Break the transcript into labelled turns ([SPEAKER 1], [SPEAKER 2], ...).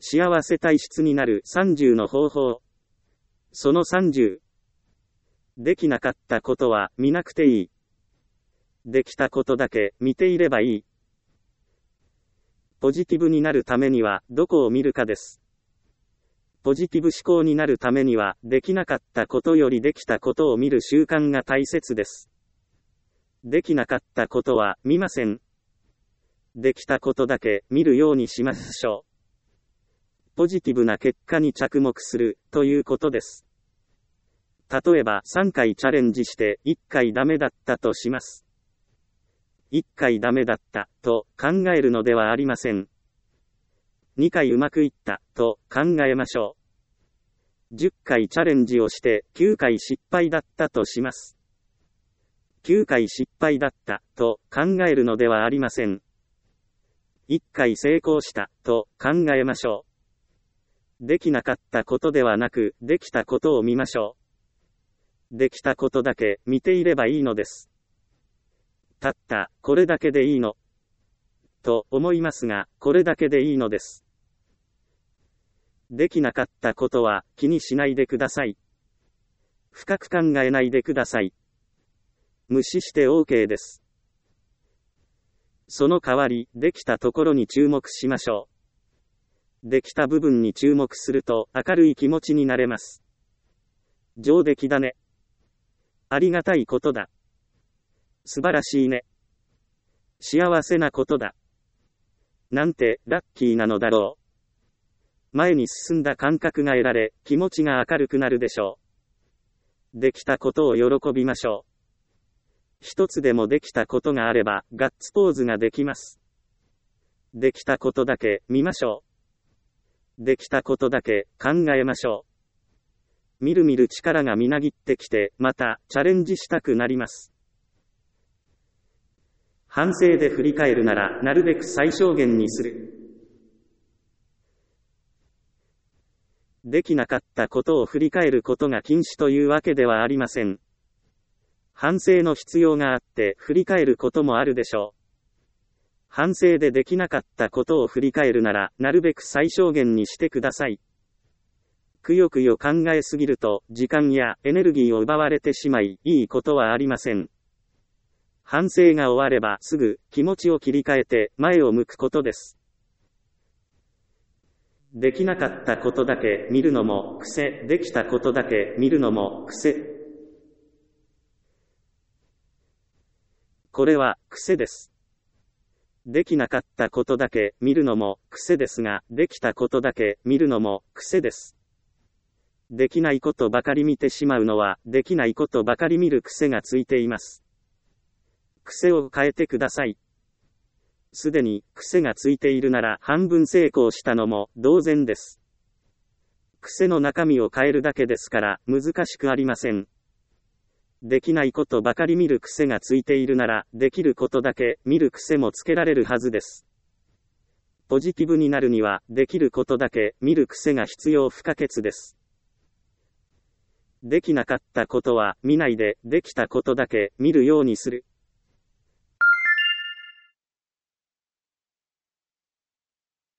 [SPEAKER 1] 幸せ体質になる30の方法。その30。できなかったことは見なくていい。できたことだけ見ていればいい。ポジティブになるためにはどこを見るかです。ポジティブ思考になるためにはできなかったことよりできたことを見る習慣が大切です。できなかったことは見ません。できたことだけ見るようにしましょう。ポジティブな結果に着目するということです。例えば3回チャレンジして1回ダメだったとします。1回ダメだったと考えるのではありません。2回うまくいったと考えましょう。10回チャレンジをして9回失敗だったとします。9回失敗だったと考えるのではありません。1回成功したと考えましょう。できなかったことではなく、できたことを見ましょう。できたことだけ見ていればいいのです。たったこれだけでいいのと思いますが、これだけでいいのです。できなかったことは気にしないでください。深く考えないでください。無視して OK です。その代わり、できたところに注目しましょう。できた部分に注目すると明るい気持ちになれます。上出来だね。ありがたいことだ。素晴らしいね。幸せなことだ。なんてラッキーなのだろう。前に進んだ感覚が得られ、気持ちが明るくなるでしょう。できたことを喜びましょう。一つでもできたことがあれば、ガッツポーズができます。できたことだけ見ましょう。できたことだけ考えましょう。みるみる力がみなぎってきて、またチャレンジしたくなります。反省で振り返るなら、なるべく最小限にする。できなかったことを振り返ることが禁止というわけではありません。反省の必要があって振り返ることもあるでしょう。反省でできなかったことを振り返るなら、なるべく最小限にしてください。くよくよ考えすぎると、時間やエネルギーを奪われてしまい、いいことはありません。反省が終わればすぐ気持ちを切り替えて前を向くことです。できなかったことだけ見るのも癖、できたことだけ見るのも癖。これは癖です。できなかったことだけ見るのも癖ですが、できたことだけ見るのも癖です。できないことばかり見てしまうのは、できないことばかり見る癖がついています。癖を変えてください。すでに癖がついているなら半分成功したのも同然です。癖の中身を変えるだけですから難しくありません。できないことばかり見る癖がついているなら、できることだけ見る癖もつけられるはずです。ポジティブになるには、できることだけ見る癖が必要不可欠です。できなかったことは見ないで、できたことだけ見るようにする。